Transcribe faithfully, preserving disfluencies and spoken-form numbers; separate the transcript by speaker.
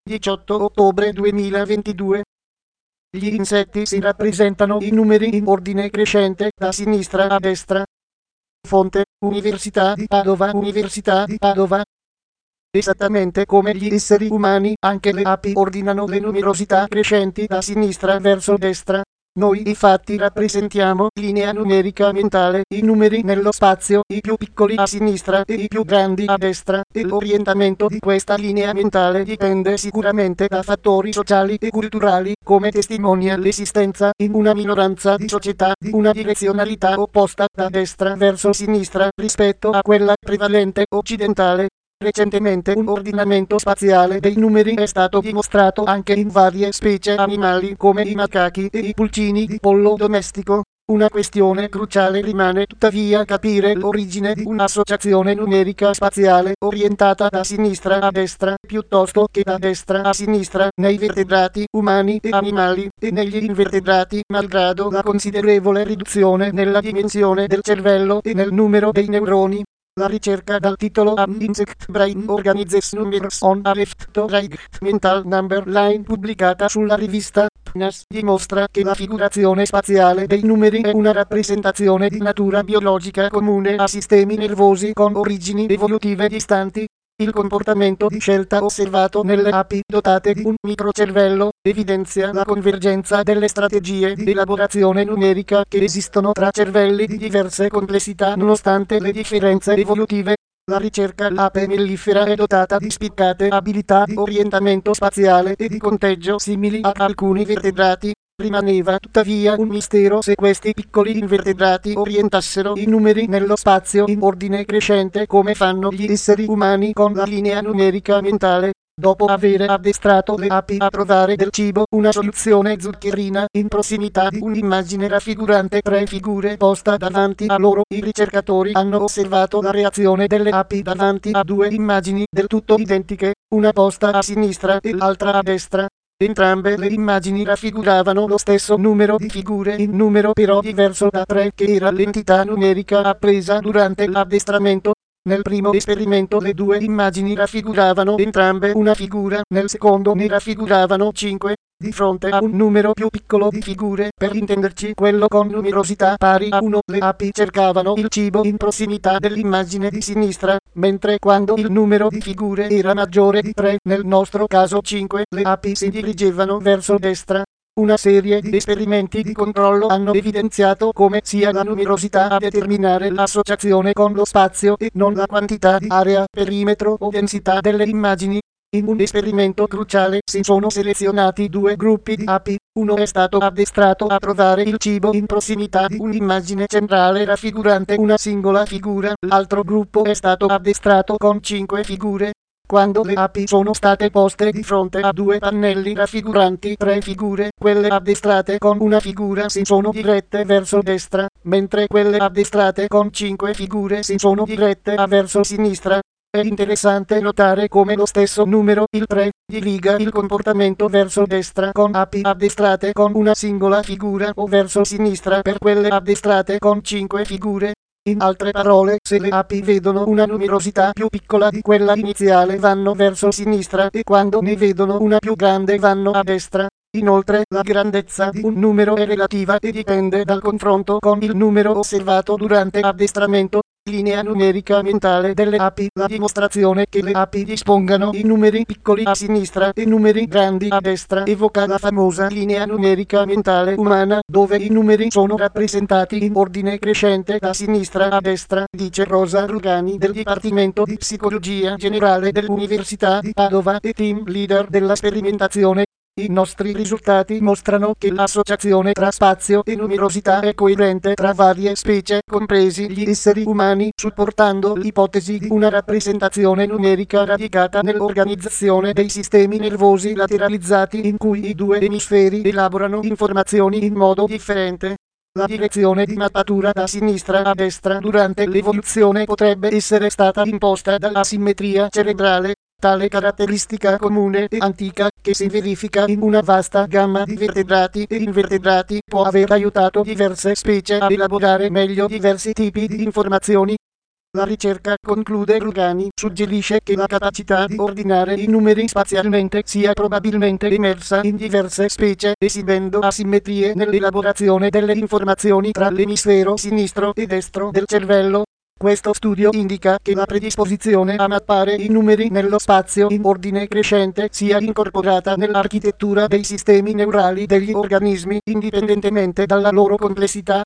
Speaker 1: diciotto ottobre duemilaventidue. Gli insetti si rappresentano in numeri in ordine crescente da sinistra a destra. Fonte: Università di Padova. Università di Padova. Esattamente come gli esseri umani, anche le api ordinano le numerosità crescenti da sinistra verso destra. Noi infatti rappresentiamo linea numerica mentale i numeri nello spazio, i più piccoli a sinistra e i più grandi a destra, e l'orientamento di questa linea mentale dipende sicuramente da fattori sociali e culturali, come testimonia l'esistenza in una minoranza di società di una direzionalità opposta da destra verso sinistra rispetto a quella prevalente occidentale. Recentemente un ordinamento spaziale dei numeri è stato dimostrato anche in varie specie animali come i macachi e i pulcini di pollo domestico. Una questione cruciale rimane tuttavia capire l'origine di un'associazione numerica spaziale orientata da sinistra a destra piuttosto che da destra a sinistra nei vertebrati umani e animali e negli invertebrati, malgrado la considerevole riduzione nella dimensione del cervello e nel numero dei neuroni. La ricerca dal titolo An Insect Brain Organizes Numbers on a Left to Right Mental Number Line pubblicata sulla rivista P N A S dimostra che la figurazione spaziale dei numeri è una rappresentazione di natura biologica comune a sistemi nervosi con origini evolutive distanti. Il comportamento di scelta osservato nelle api dotate di un microcervello evidenzia la convergenza delle strategie di elaborazione numerica che esistono tra cervelli di diverse complessità nonostante le differenze evolutive. La ricerca l'ape mellifera è dotata di spiccate abilità di orientamento spaziale e di conteggio simili ad alcuni vertebrati. Rimaneva tuttavia un mistero se questi piccoli invertebrati orientassero i numeri nello spazio in ordine crescente come fanno gli esseri umani con la linea numerica mentale. Dopo aver addestrato le api a trovare del cibo, una soluzione zuccherina in prossimità di un'immagine raffigurante tre figure posta davanti a loro, i ricercatori hanno osservato la reazione delle api davanti a due immagini del tutto identiche, una posta a sinistra e l'altra a destra. Entrambe le immagini raffiguravano lo stesso numero di figure in numero però diverso da tre che era l'entità numerica appresa durante l'addestramento. Nel primo esperimento le due immagini raffiguravano entrambe una figura, nel secondo ne raffiguravano cinque, di fronte a un numero più piccolo di figure, per intenderci quello con numerosità pari a uno, le api cercavano il cibo in prossimità dell'immagine di sinistra, mentre quando il numero di figure era maggiore di tre, nel nostro caso cinque, le api si dirigevano verso destra. Una serie di esperimenti di controllo hanno evidenziato come sia la numerosità a determinare l'associazione con lo spazio e non la quantità di area, perimetro o densità delle immagini. In un esperimento cruciale si sono selezionati due gruppi di api, uno è stato addestrato a trovare il cibo in prossimità di un'immagine centrale raffigurante una singola figura, l'altro gruppo è stato addestrato con cinque figure. Quando le api sono state poste di fronte a due pannelli raffiguranti tre figure, quelle addestrate con una figura si sono dirette verso destra, mentre quelle addestrate con cinque figure si sono dirette a verso sinistra. È interessante notare come lo stesso numero, il tre, diriga il comportamento verso destra con api addestrate con una singola figura o verso sinistra per quelle addestrate con cinque figure. In altre parole, se le api vedono una numerosità più piccola di quella iniziale vanno verso sinistra e quando ne vedono una più grande vanno a destra. Inoltre, la grandezza di un numero è relativa e dipende dal confronto con il numero osservato durante l'addestramento. Linea numerica mentale delle api. La dimostrazione che le api dispongano i numeri piccoli a sinistra e numeri grandi a destra evoca la famosa linea numerica mentale umana, dove i numeri sono rappresentati in ordine crescente da sinistra a destra, dice Rosa Rugani del Dipartimento di Psicologia Generale dell'Università di Padova e team leader della sperimentazione. I nostri risultati mostrano che l'associazione tra spazio e numerosità è coerente tra varie specie, compresi gli esseri umani, supportando l'ipotesi di una rappresentazione numerica radicata nell'organizzazione dei sistemi nervosi lateralizzati in cui i due emisferi elaborano informazioni in modo differente. La direzione di mappatura da sinistra a destra durante l'evoluzione potrebbe essere stata imposta dall'asimmetria cerebrale. Tale caratteristica comune e antica, che si verifica in una vasta gamma di vertebrati e invertebrati, può aver aiutato diverse specie a elaborare meglio diversi tipi di informazioni. La ricerca, conclude Rugani, suggerisce che la capacità di ordinare i numeri spazialmente sia probabilmente emersa in diverse specie, esibendo asimmetrie nell'elaborazione delle informazioni tra l'emisfero sinistro e destro del cervello. Questo studio indica che la predisposizione a mappare i numeri nello spazio in ordine crescente sia incorporata nell'architettura dei sistemi neurali degli organismi, indipendentemente dalla loro complessità.